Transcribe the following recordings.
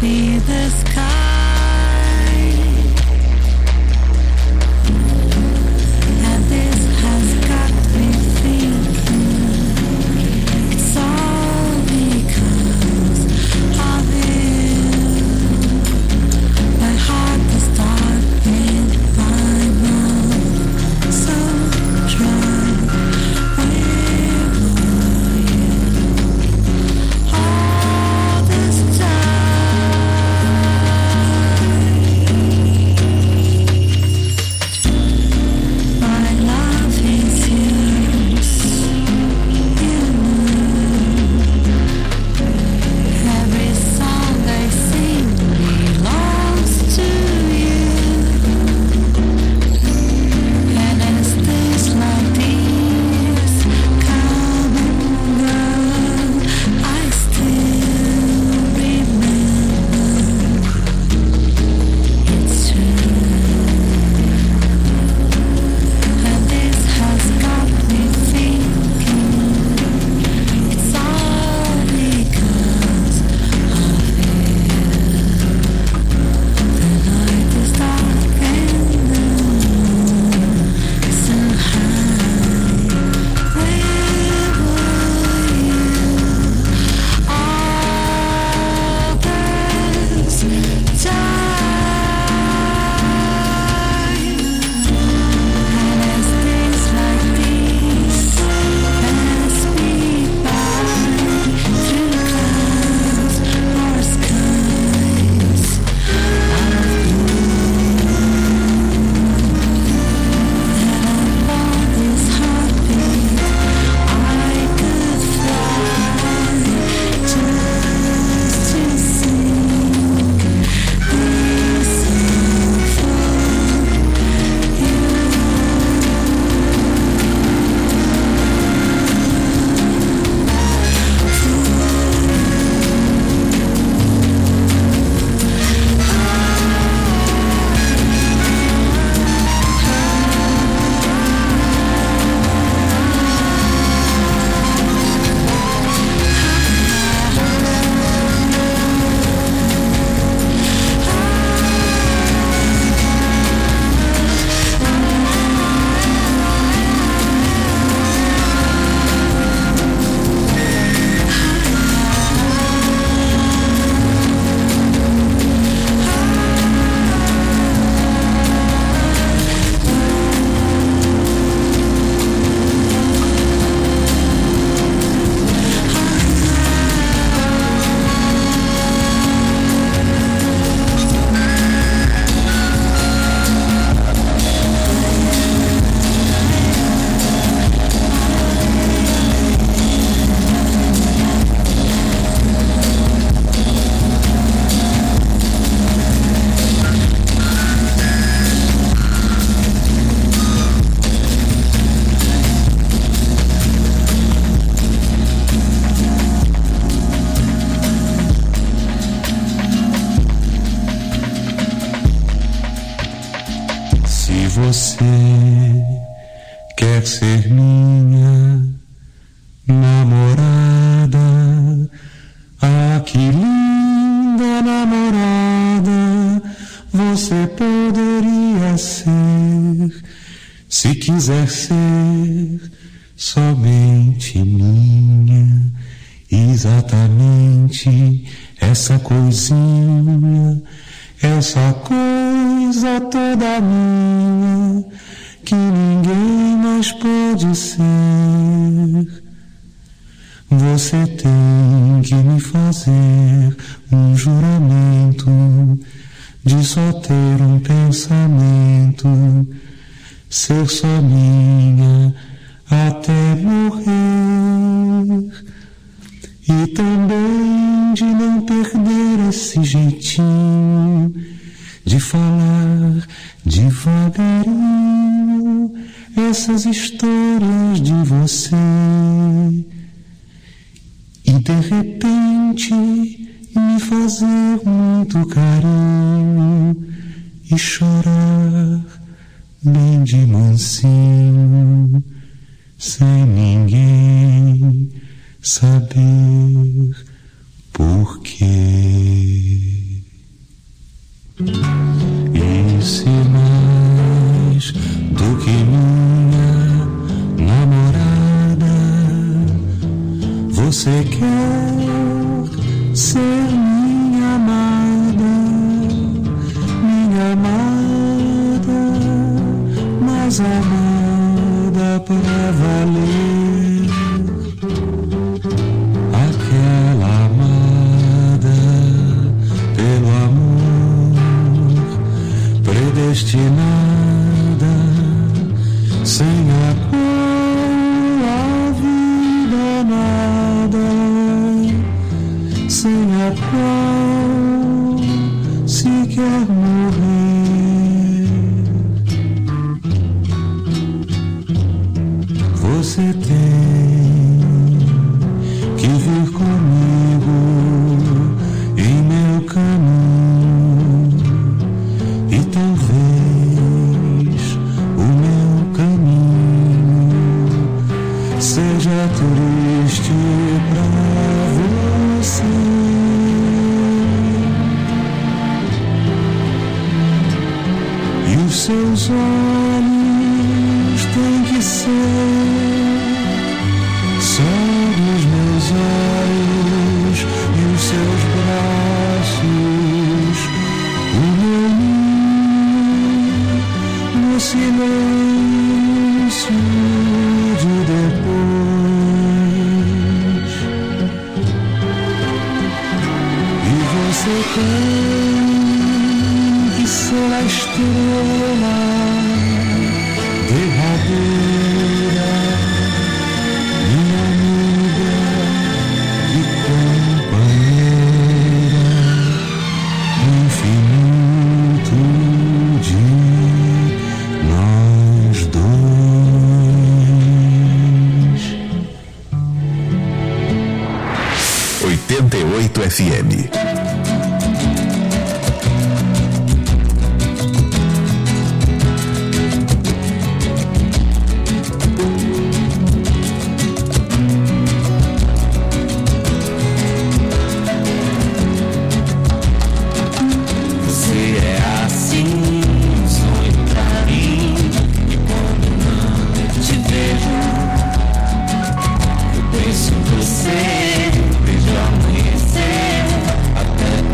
see the sky. And this has got me thinking. It's all because of you. My heart is dark in my mouth, so dry. Where were you all this time? My love is yours. You know every song I sing belongs to you. And as days like these come and go, I still remember. It's true. And this has got me thinking. It's all because of you. The night is dark and the moon so high. Where were you all this time? And as days like these pass me by through clouds or skies out of and upon this heartbeat I could fly just to sing this song for you. Se você quer ser minha namorada, ah, que linda namorada você poderia ser, se quiser ser somente minha, exatamente essa coisinha, essa coisa toda minha, que ninguém mais pode ser. Você tem que me fazer um juramento de só ter um pensamento, ser só minha até morrer. E também de não perder esse jeitinho de falar devagarinho essas histórias de você. E de repente me fazer muito carinho e chorar bem de mansinho, sem ninguém saber por quê. destinada, sem a qual a vida é nada, sem a qual se quer morrer. Você tem que vir comigo em meu caminho, e talvez o meu caminho seja triste pra você. E os seus olhos têm que ser só dos meus olhos, e os seus braços o meu ninho no silêncio de depois. E você tem que ser a estrela derradeira, minha amiga e companheira, no infinito de nós dois. 88 FM. Você, vejo amanhecer até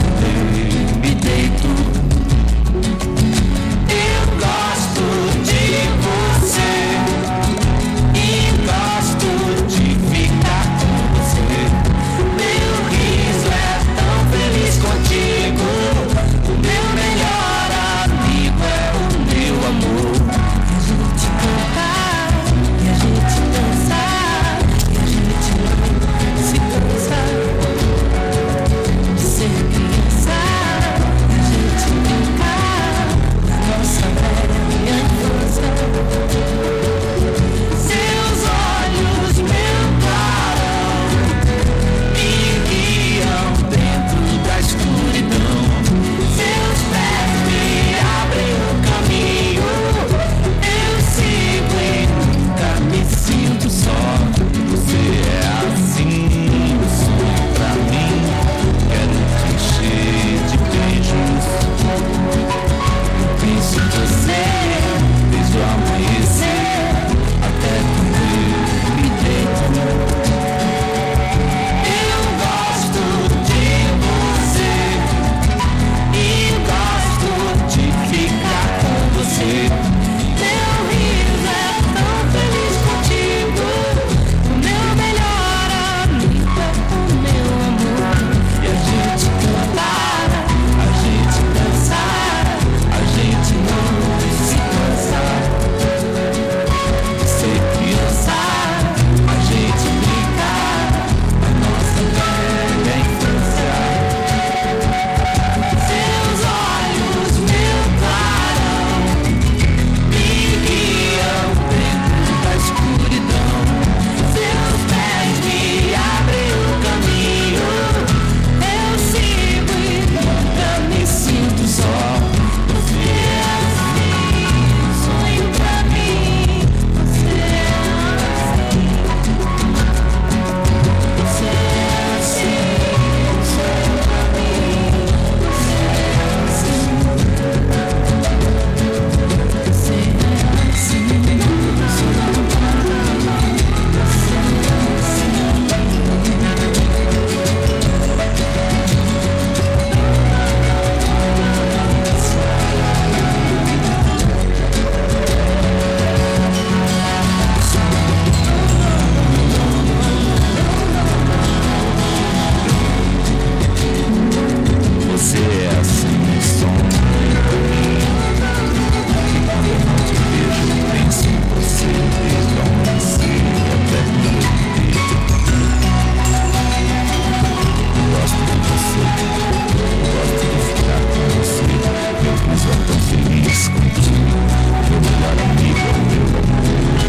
você. Gosto de ficar com você. Meu riso é tão feliz contigo. Meu melhor amigo é o meu amor.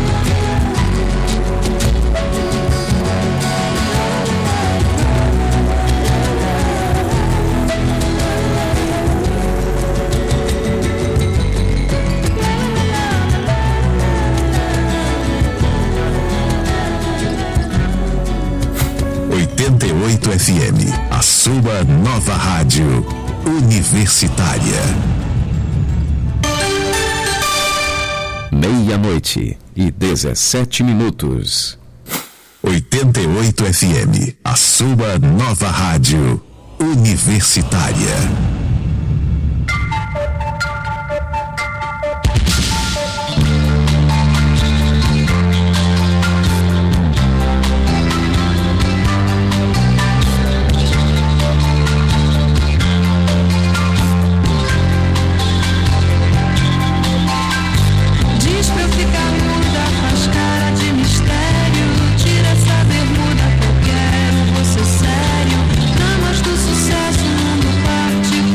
88 FM, a sua nova rádio universitária. 00:17. 88 FM, a sua nova rádio universitária. Sério, dramas do sucesso, mundo particular.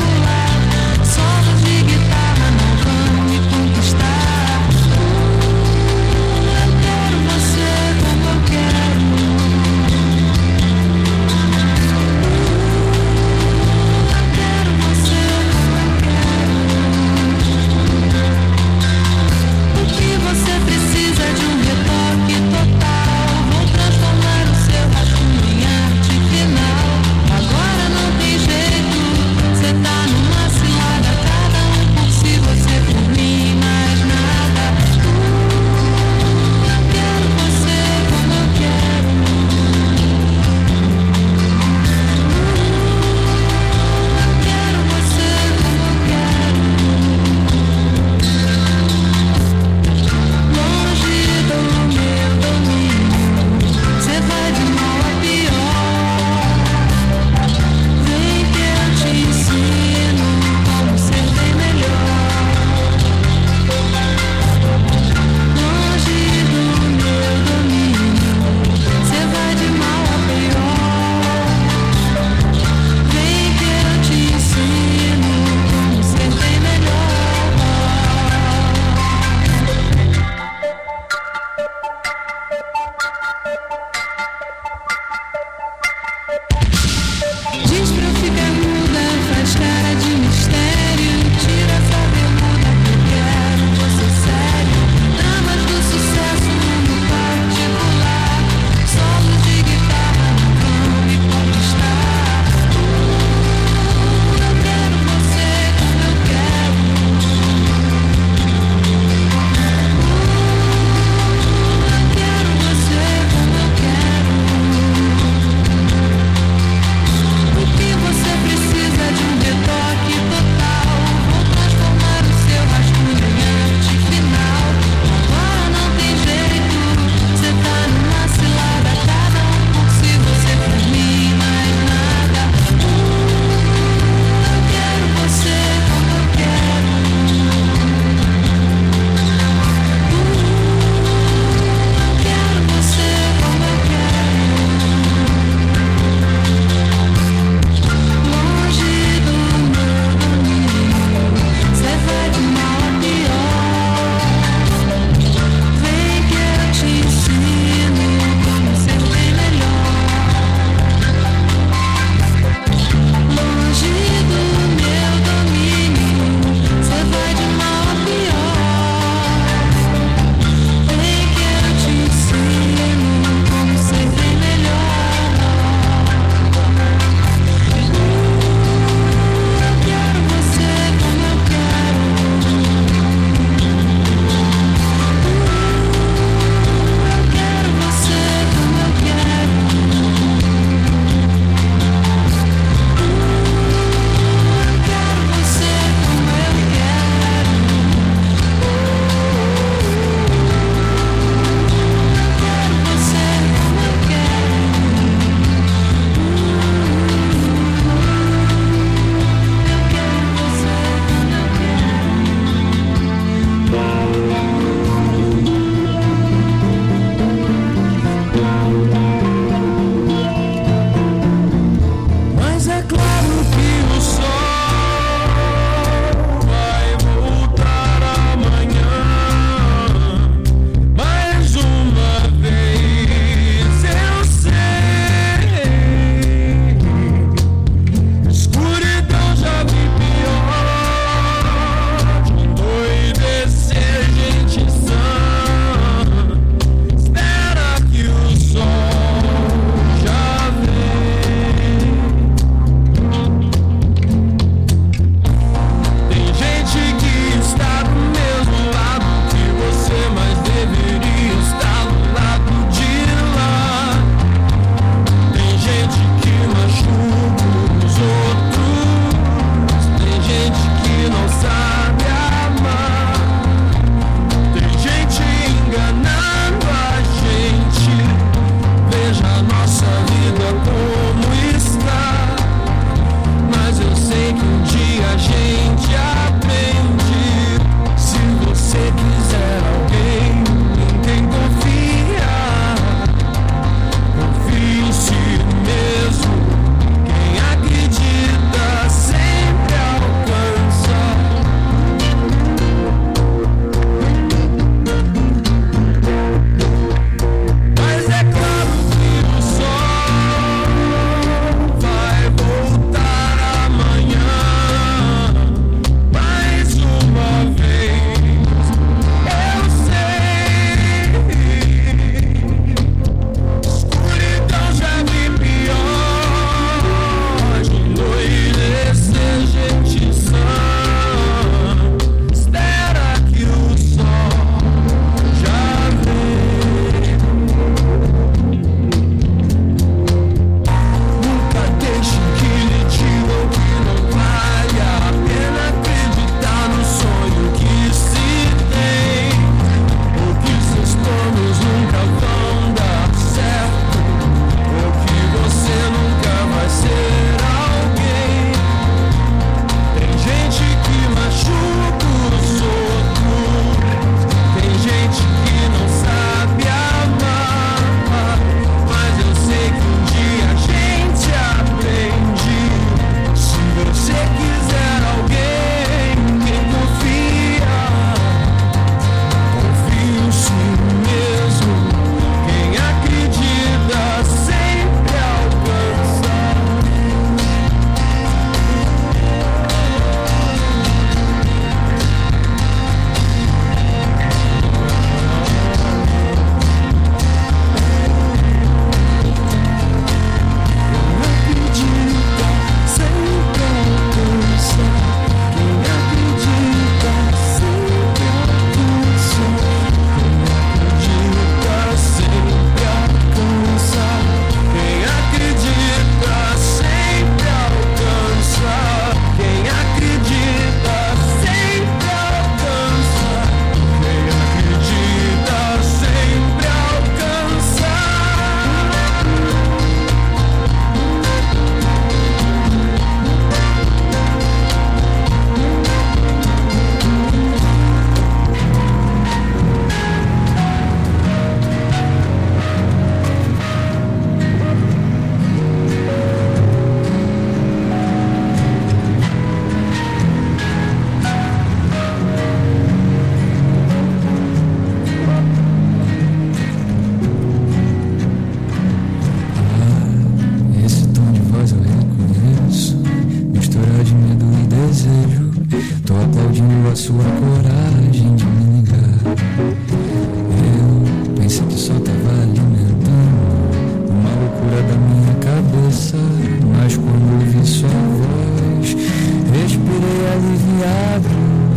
sua coragem de me ligar. Eu pensei que só tava alimentando uma loucura da minha cabeça, mas quando ouvi sua voz, respirei aliviado.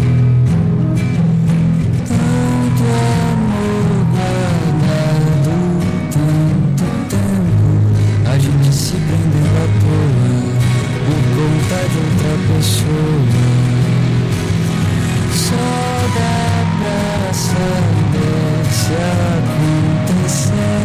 Tanto amor guardado, tanto tempo, a gente se prendeu à toa por conta de outra pessoa. Só dá pra saber se acontecer.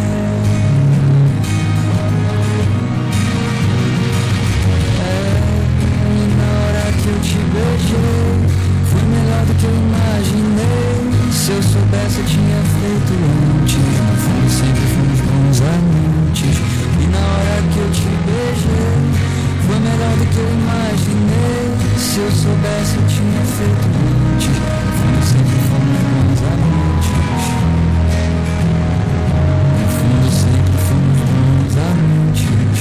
E na hora que eu te beijei, foi melhor do que eu imaginei. Se eu soubesse eu tinha feito antes. No fundo sempre fomos bons amantes. E na hora que eu te beijei, foi melhor do que eu imaginei. Se eu soubesse eu tinha feito antes. No fundo sempre fomos bons amantes. No fundo sempre fomos bons amantes.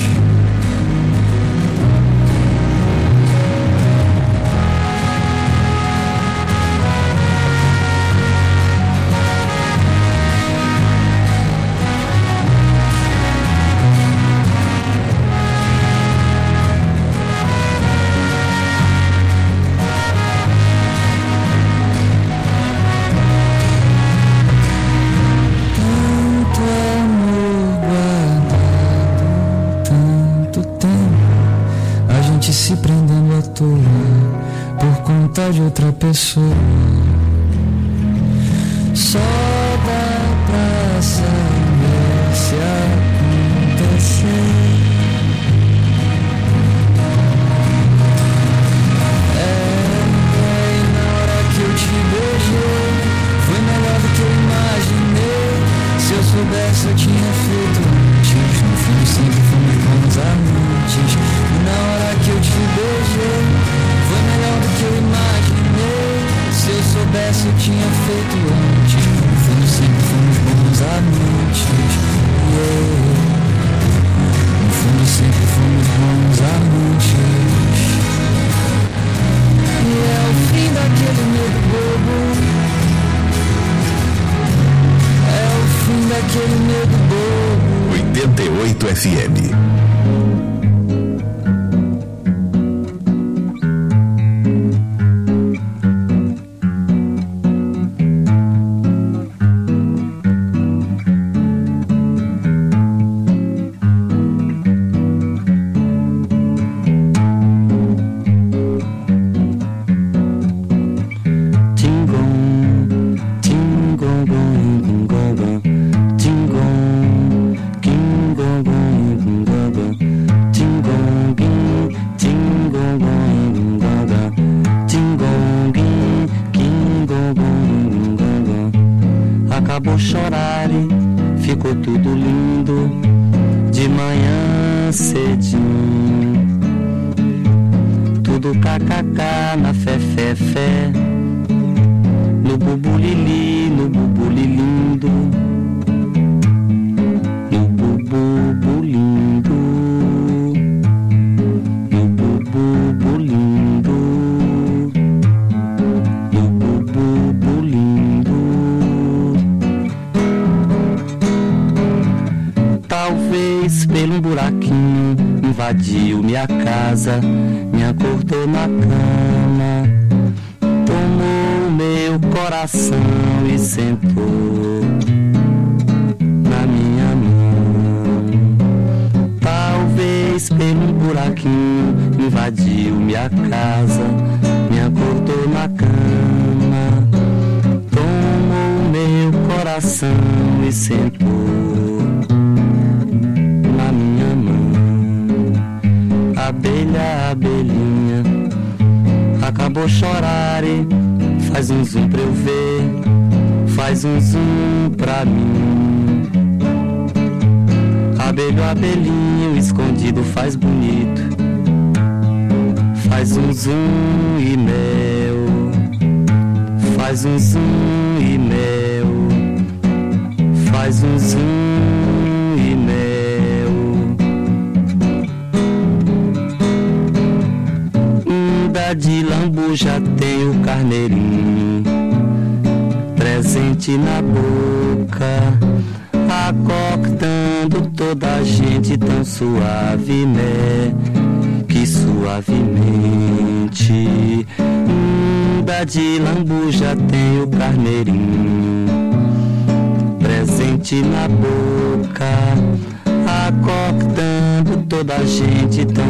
Se prendendo à toa por conta de outra pessoa. Só dá pra saber se acontecer. E na hora que eu te beijei, foi melhor do que eu imaginei. Se eu soubesse eu tinha feito antes. No fim sempre fomos bons amantes. E na hora que eu te beijei, foi melhor do que eu imaginei. Se eu soubesse eu tinha feito antes. No fundo sempre fomos bons amantes. No fundo sempre fomos bons amantes. E é o fim daquele medo bobo. É o fim daquele medo bobo. 88 FM. Acabou chorar e ficou tudo lindo de manhã cedinho. Tudo kkk na fé, fé, fé. No bubulili, no bubulilindo. No bubulindo. No bubulindo. No bubulindo. Talvez pelo um buraquinho invadiu minha casa, me acordou na cama, tomou meu coração e sentou na minha mão. Talvez pelo um buraquinho invadiu minha casa, me acordou na cama, tomou meu coração e sentou na minha mão. Abelha, abelhinha, acabou chorar e faz um zoom pra eu ver, faz um zoom pra mim. Abelho, abelhinho, escondido faz bonito, faz um zoom e mel, faz um zoom e mel, faz um zoom e mel. De lambuja tem o carneirinho presente na boca, acordando toda a gente tão que suavemente. De lambuja tem o carneirinho presente na boca, acordando toda a gente tão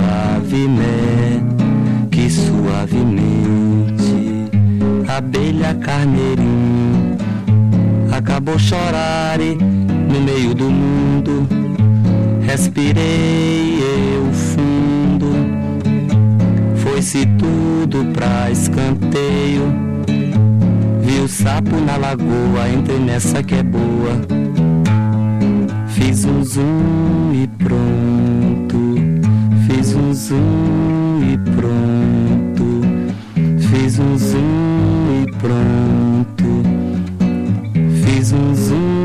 que suavemente. Abelha carneirinho acabou chorar no meio do mundo. Respirei eu fundo, foi-se tudo pra escanteio. Vi o sapo na lagoa, entrei nessa que é boa. Fiz um zoom e pronto, fiz um zoom e pronto, fiz um zoom e pronto, fiz um zoom.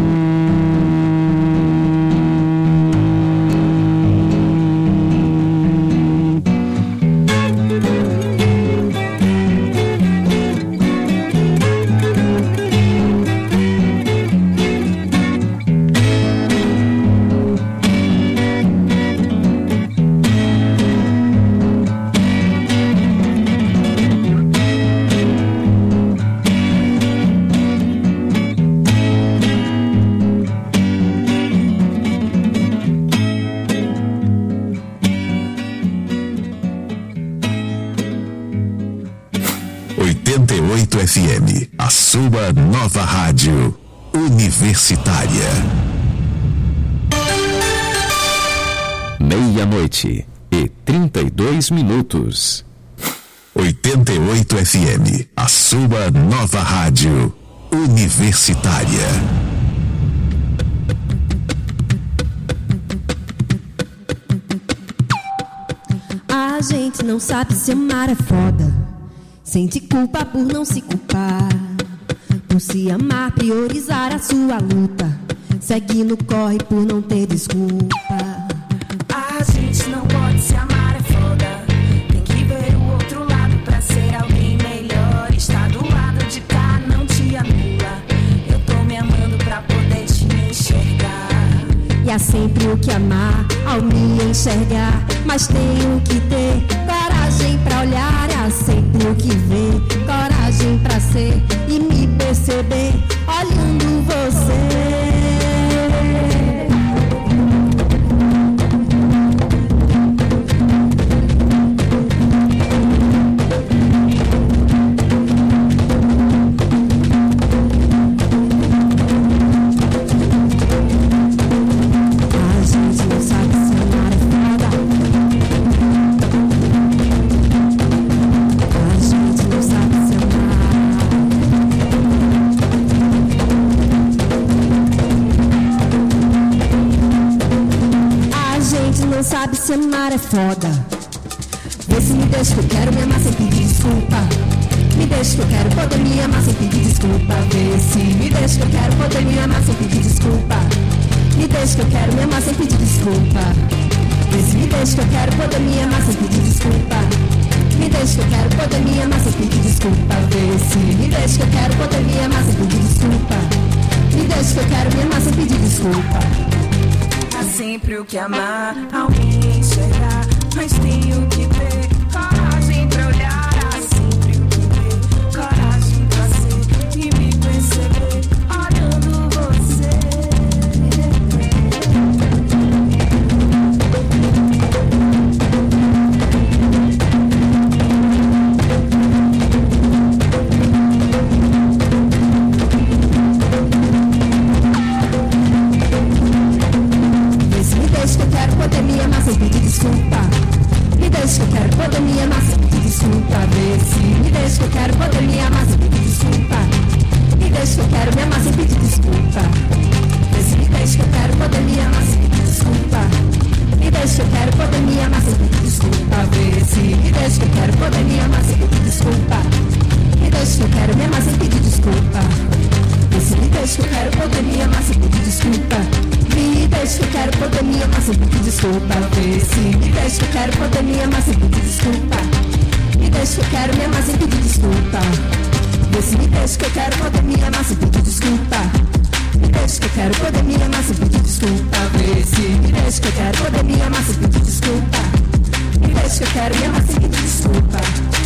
88 FM, a sua nova rádio universitária. 00:32. 88 FM, a sua nova rádio universitária. A gente não sabe se amar é foda. Sente culpa por não se culpar. Por se amar, priorizar a sua luta. Segue no corre por não ter desculpa. A gente não pode se amar é foda. Tem que ver o outro lado pra ser alguém melhor. Estar do lado de cá não te anula. Eu tô me amando pra poder te enxergar. E há sempre o que amar ao me enxergar. Mas tenho que ter coragem pra olhar. Há sempre o que ver, coragem pra ser e me perceber olhando você. Sabe se amar é foda. Vê se me deixa que eu quero me amar sem pedir desculpa. Me deixa que eu quero poder me amar sem pedir desculpa. Vê se me deixa que eu quero poder me amar sem pedir desculpa. Me deixa que eu quero me amar sem pedir desculpa. Vê se me deixa que eu quero poder me amar sem pedir desculpa. Me deixa que eu quero poder me amar sem pedir desculpa. Vê se me deixa que eu quero poder me amar sem pedir desculpa. Me deixa que eu quero me amar sem pedir desculpa. Há sempre o que amar, ao me enxergar. Mas tenho que ter coragem pra olhar. Há sempre o que ver, coragem pra ser e me perceber olhando você. Poder me amar sem pedir desculpa. Me deixa que eu quero poder me amar sem pedir desculpa. Vê se me deixa que eu quero poder me amar sem pedir desculpa. Me deixa que eu quero me amar sem pedir desculpa. Vê se me deixa que eu quero poder me amar sem pedir desculpa. Me deixa que eu quero poder me amar sem pedir desculpa. Vê se me deixa que eu quero poder me amar sem pedir desculpa. Me deixa que eu quero me amar sem pedir desculpa. Vê se me deixa que eu quero poder me amar sem pedir desculpa. Me deixa que eu quero poder me amar sem pedir desculpa. Vê se me deixa que eu quero poder me amar sem pedir desculpa. deixa que eu quero me amar sem pedir desculpa. Vê se me deixa que eu quero poder me amar sem pedir desculpa. Me deixa que eu quero poder me amar sem pedir desculpa. Vê se me deixa que eu quero poder me amar sem pedir desculpa. Me deixa que eu quero me amar sem pedir desculpa.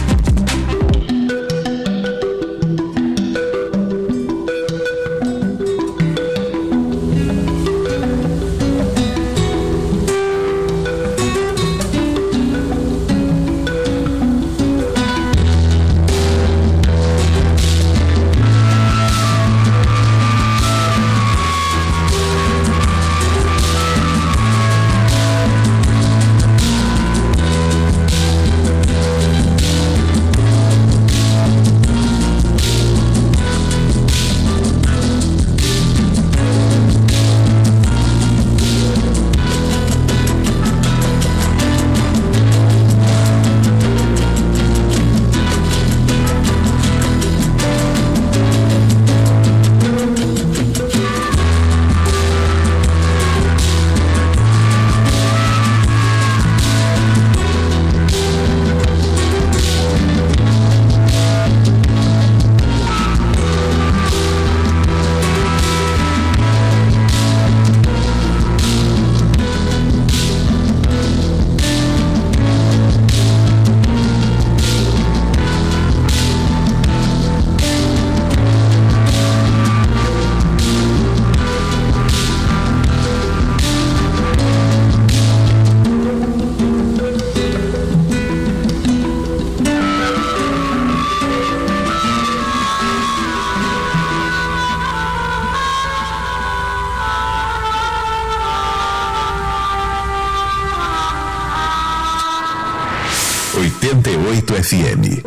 88 FM.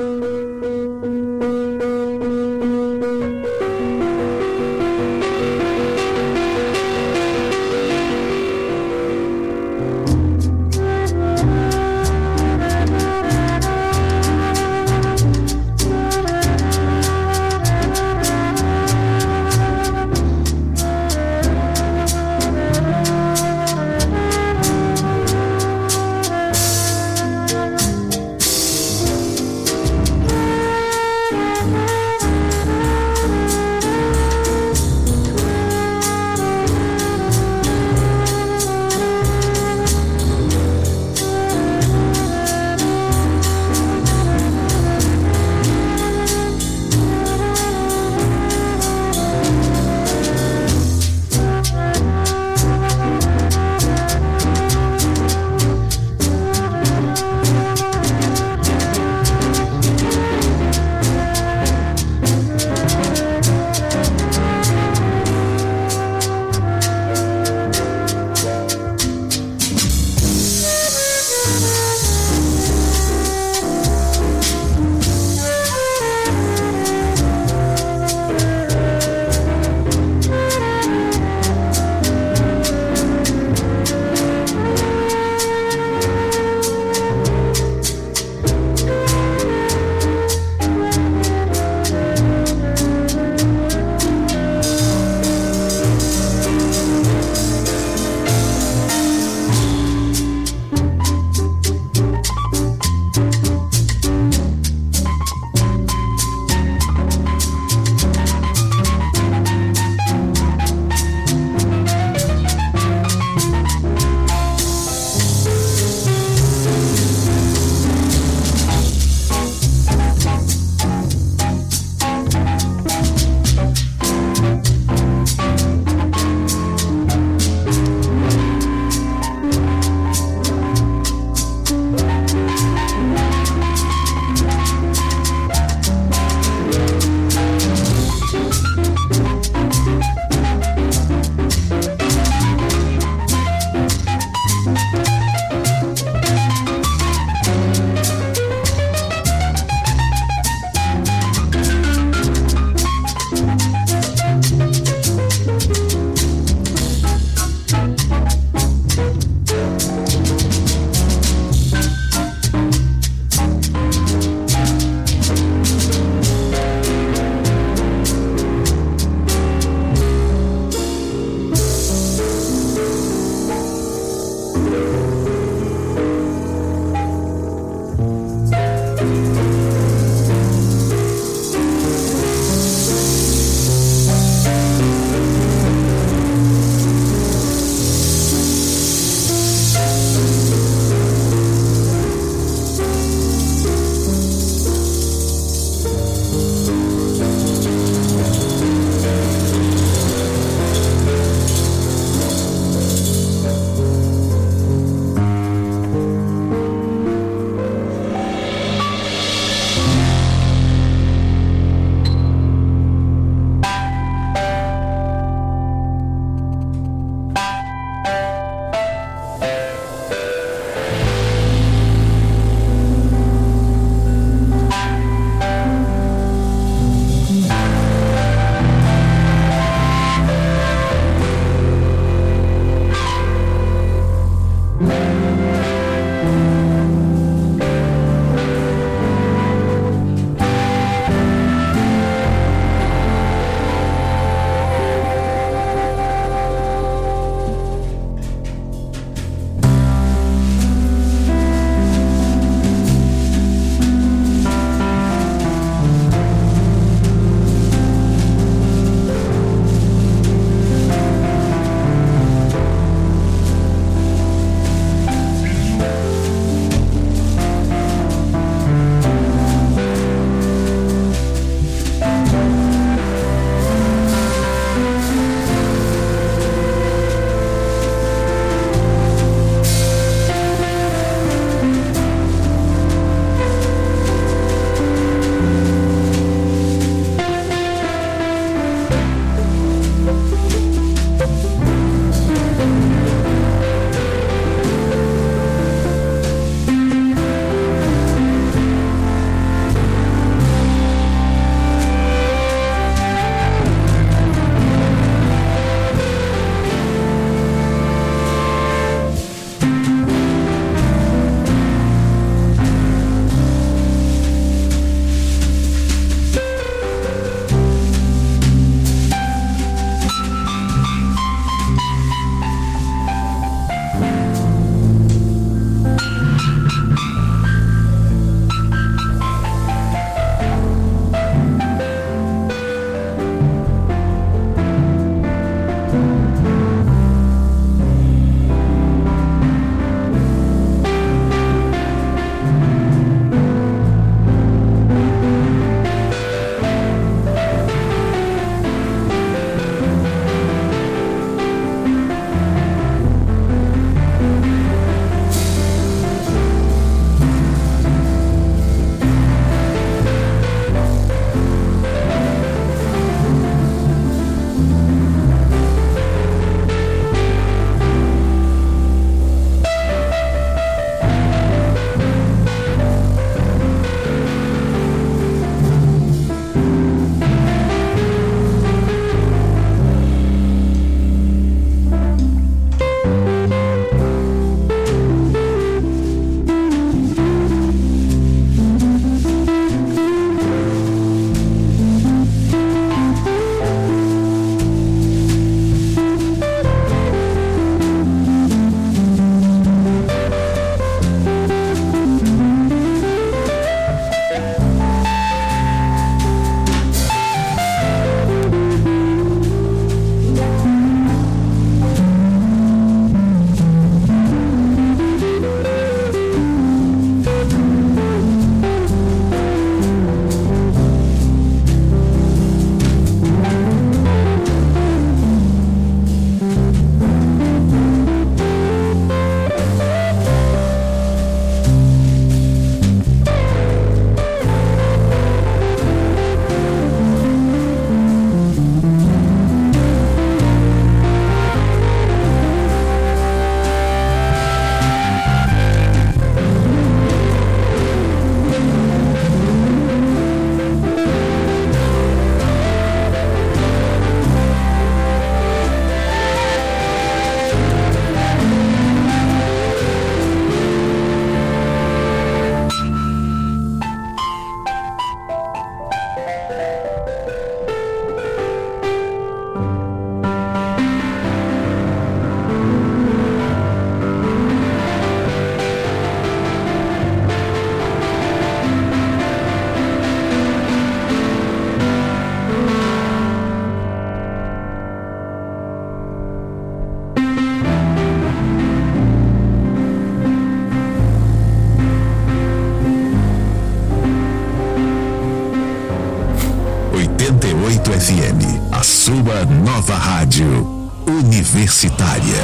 FM, a sua nova rádio universitária.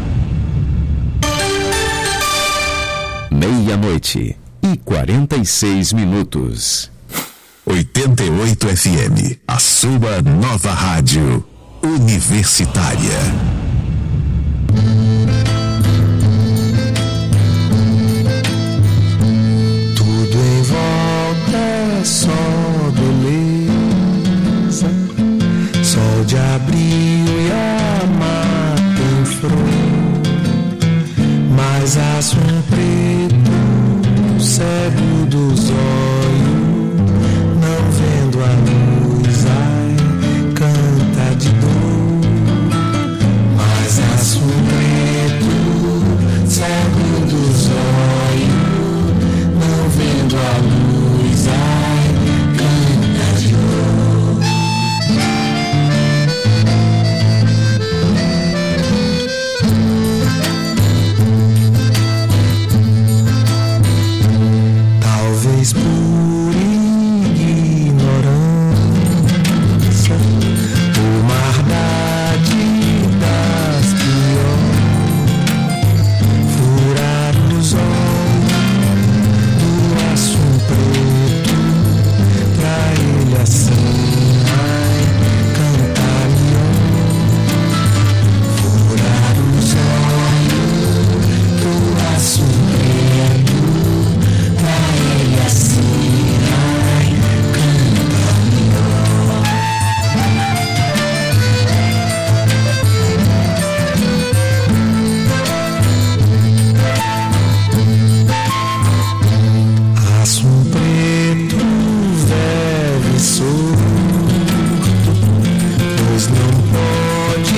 00:46. 88 FM, a sua nova rádio universitária. Tudo em volta é só beleza, sol de abril e a mata em flor, mas aço preto, cego dos olhos, não vendo a luz, ai, canta de dor. Mas aço preto, cego dos olhos, não vendo a luz, ai, canta de dor. Talvez por ignorância, o maldade das piores, furar os olhos do aço preto, pra ele assim, ai, cantar melhor. Furar os olhos do aço preto, pra ele assim, ai, cantar melhor. Aço preto deve surdo, pois não pode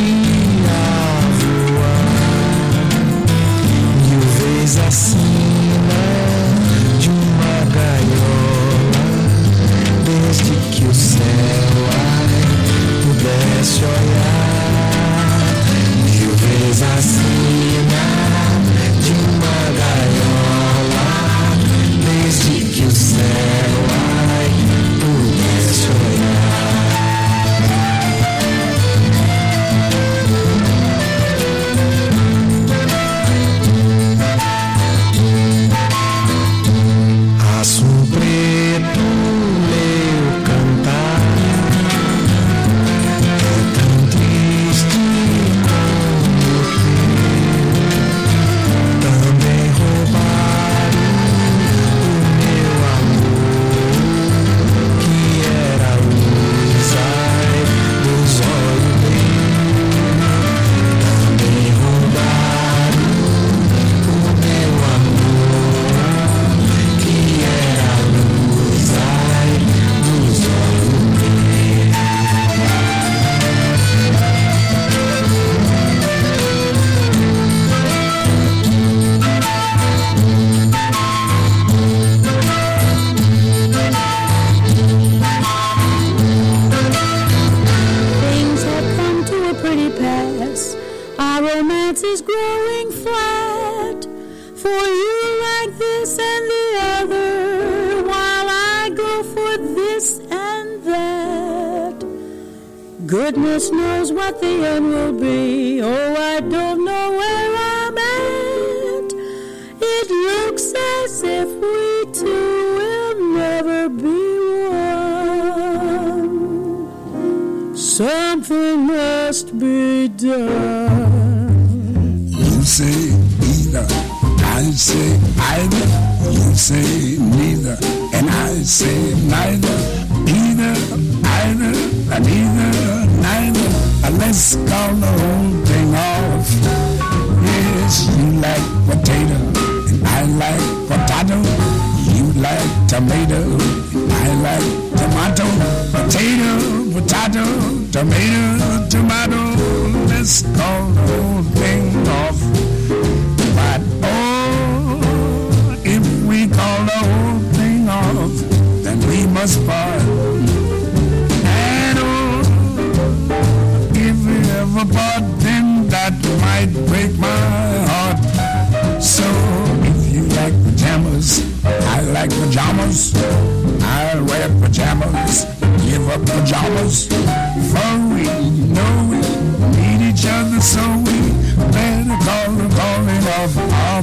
voar. 1000 vezes acima de uma gaiola, desde que o céu, ai, pudesse olhar. 1000 vezes acima de uma gaiola, desde que o céu, ai, pudesse olhar. Aço preto, meu cantar é tão triste como o teu. Também roubaram o meu amor, que era a luz, ai, dos olhos meus. Também roubaram o meu amor, que era a luz, ai, dos olhos meus. Things have come to a pretty pass. Our romance is growing flat. For you like this and the other, while I go for this and that. Goodness knows what the end will be. Oh, I don't know where I'm at. It looks as if we two will never be one. Something must be done. You say either, I say either. You say neither, and I say neither. Either, either, and either, neither. Let's call the whole thing off. Yes, you like potato, and I like potato. You like tomato, and I like tomato. Potato, potato, tomato, tomato. Let's call the whole thing off. But oh, if we call the whole thing off, then we must part. And oh, if we ever part, then that might break my heart. So if you like pajamas, I like pajamas. pajamas. I'll wear pajamas, give up pajamas. For we know we need each other, so we better call the calling off.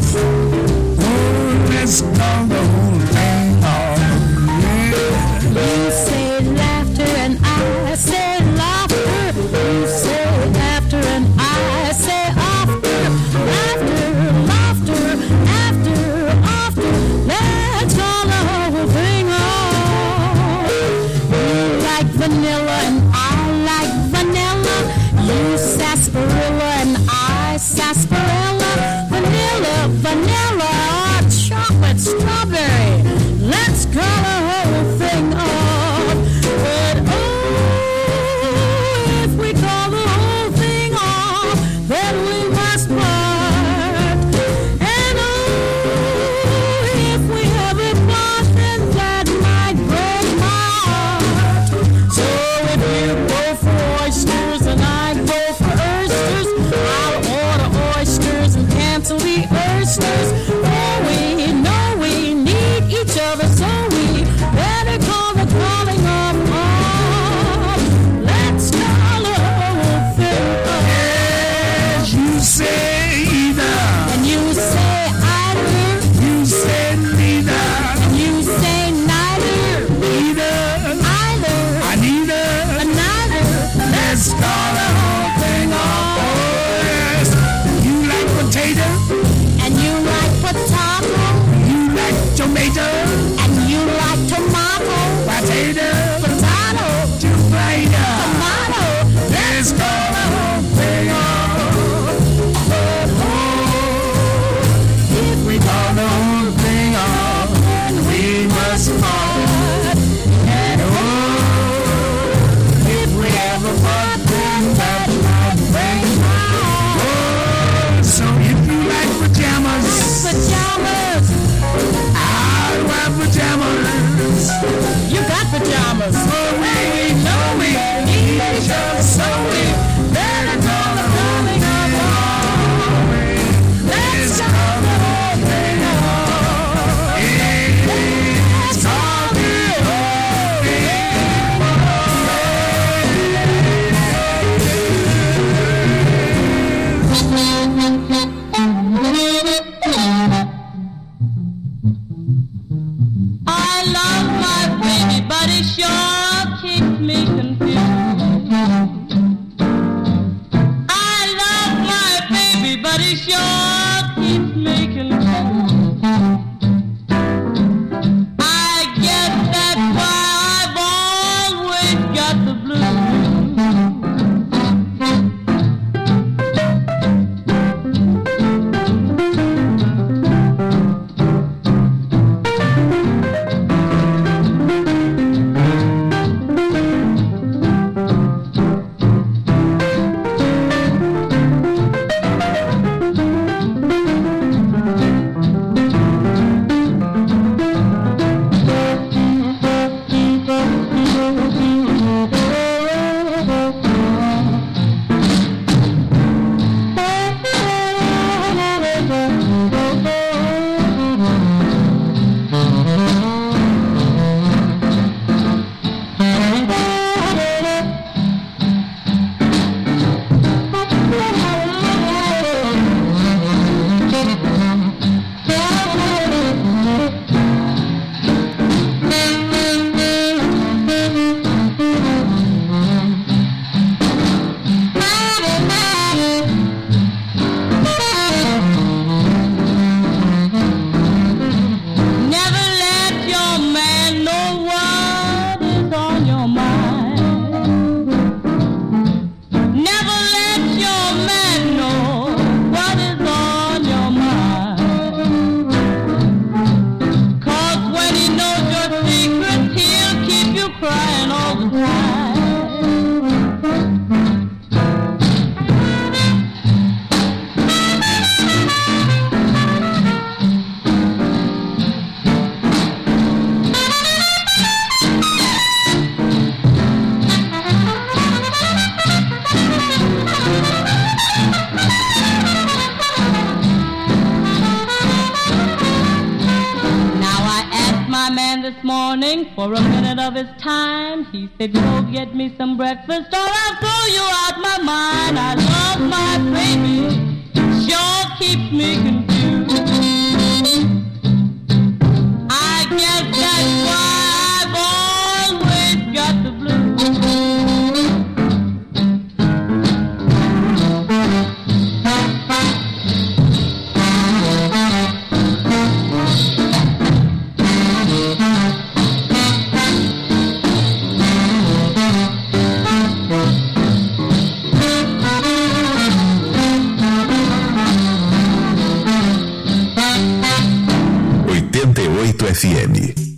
Oh, let's call the whole thing off. Yeah. You say laughter and I say laughter. You say laughter and I say after. Laughter, after. Let's call the whole thing off. You like vanilla and I like vanilla. You sarsaparilla and I sarsaparilla. Vanilla, chocolate, strawberry. Let's call the whole thing off. But oh, if we call the whole thing off, then we must part. And oh, if we ever part, then that might break my heart. So if you go for oysters and I go for oysters, I'll order oysters and cancel the oysters. Oh, we know we need each other, so we better call the calling off. Let's call the whole thing off. Yes, you say either, And you say either, you say neither, and you say neither, I neither. neither. Let's call the whole thing off. Oh, yes. You like potato, And you like potato, you like tomato, and you like tomato, potato, tomato. tomato. Let's call the whole thing off. But oh, if we call the whole thing off, then we must part. And oh, if we ever part, then that might break my heart. So if you like pajamas, Pajamas, I'll wear pajamas. you got pajamas. For we know we need each other, so we better call the calling off. Let's call the whole thing off. Let's call the whole thing I love my baby, but he sure this morning for a minute of his time. He said, go get me some breakfast or I'll throw you out my mind. I love my baby, sure keeps me confused. I guess that's why I've always got the blues. FM.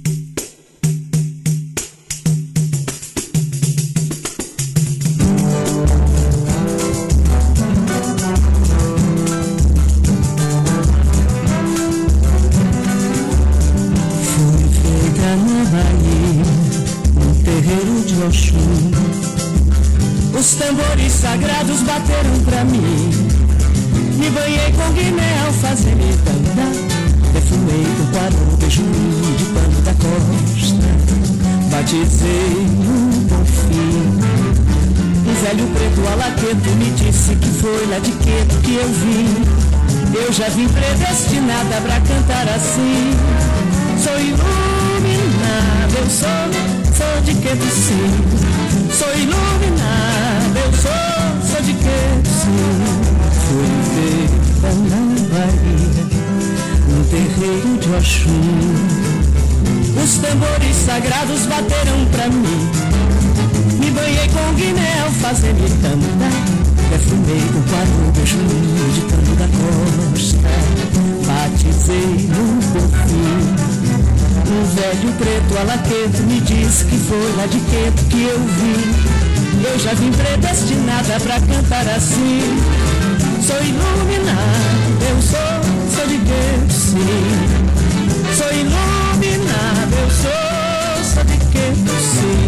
Fui feita na Bahia, no terreiro de Oxum. Os tambores sagrados bateram pra mim. Me banhei com guiné ao fazer me cantar. Defumei com quadro de juiz de pano da costa. Batizei um bom fim. Um velho preto alaqueto me disse que foi lá de Queto que eu vim. Eu já vim predestinada pra cantar assim. Sou iluminada, eu sou de Queto sim. Sou iluminada, eu sou de Queto sim. Fui feita na Bahia, no terreiro de Oxum. Os tambores sagrados bateram pra mim. Me banhei com guiné ao fazer me cantar. Defumei com quadro de juiz de pano da costa. Batizei no porfim. Um velho preto alaqueto me disse que foi lá de Queto que eu vim. Eu já vim predestinada pra cantar assim. Sou iluminada, eu sou de Queto sim. Sou iluminada, eu sou de Queto sim.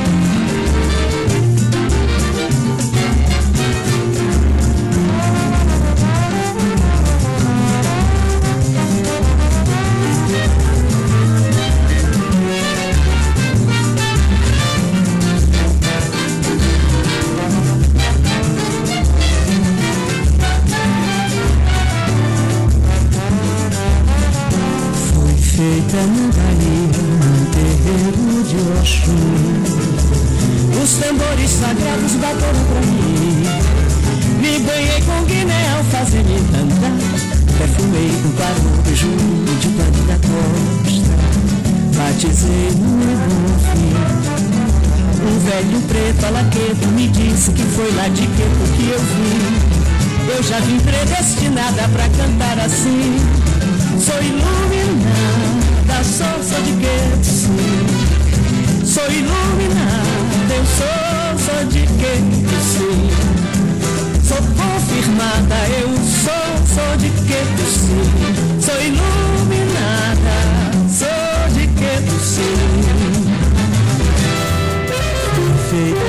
Feita na Bahia, no terreiro de Oxum. Os tambores sagrados bateram pra mim. Me banhei com guiné ao fazer me cantar. Perfumei com quadro de juiz de pano da costa. Batizei no bom fim. Um velho preto alaqueto me disse que foi lá de Queto que eu vim. Eu já vim predestinada pra cantar assim. Sou iluminada, sou de Queto sim. Sou iluminada, eu sou de Queto sim. Sou confirmada, eu sou de Queto sim. Sou iluminada, sou de Queto sim. Feita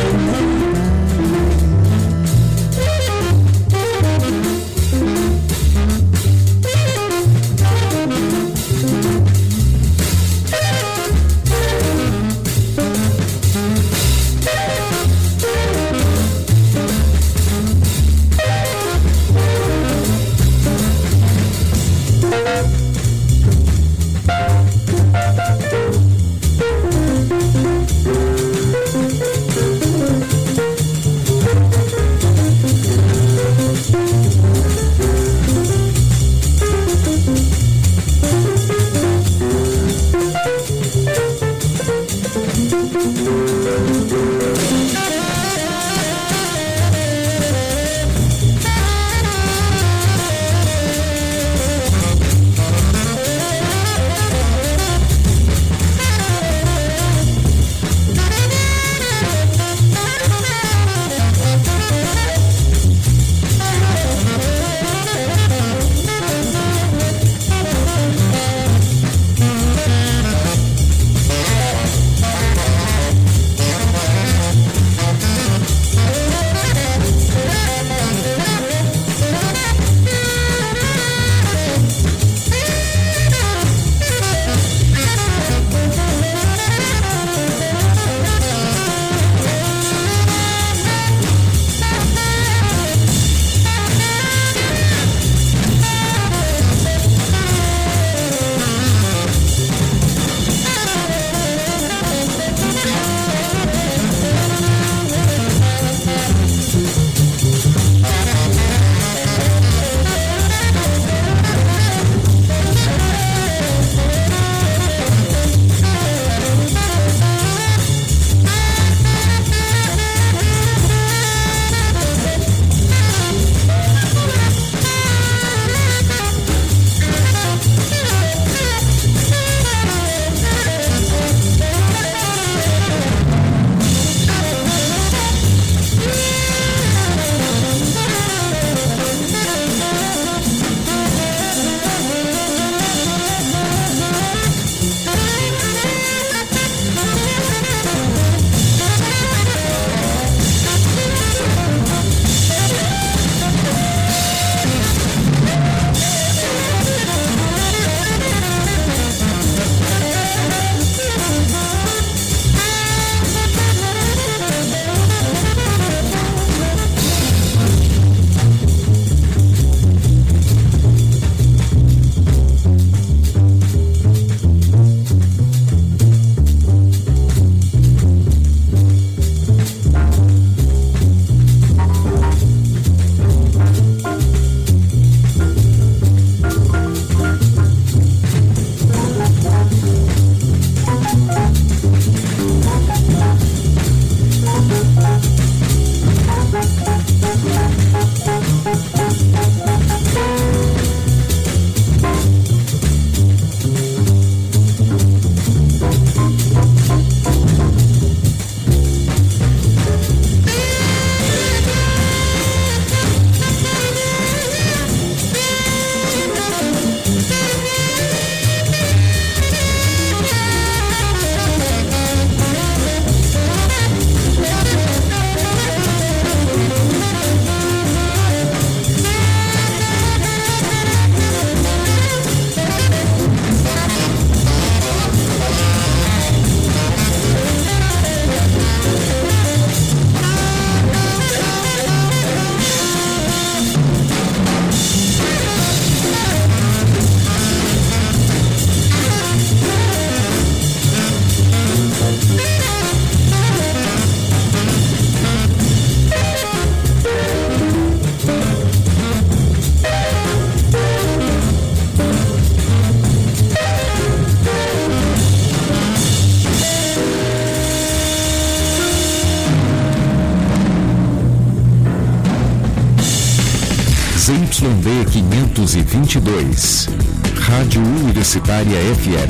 ZYD 522. Rádio Universitária FM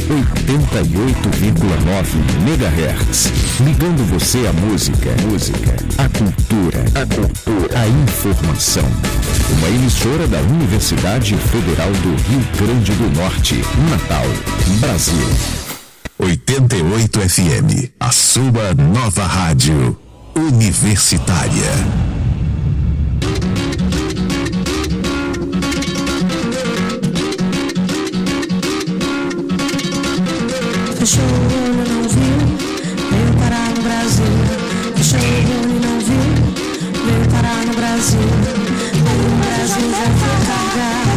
88,9 MHz. Ligando você à música, à cultura, à informação. Uma emissora da Universidade Federal do Rio Grande do Norte, Natal, Brasil. 88 FM, a sua nova rádio universitária. Fechou o olho, não viu, veio parar no Brasil. Fechou o olho, não viu, veio parar no Brasil. O Brasil já foi carregar.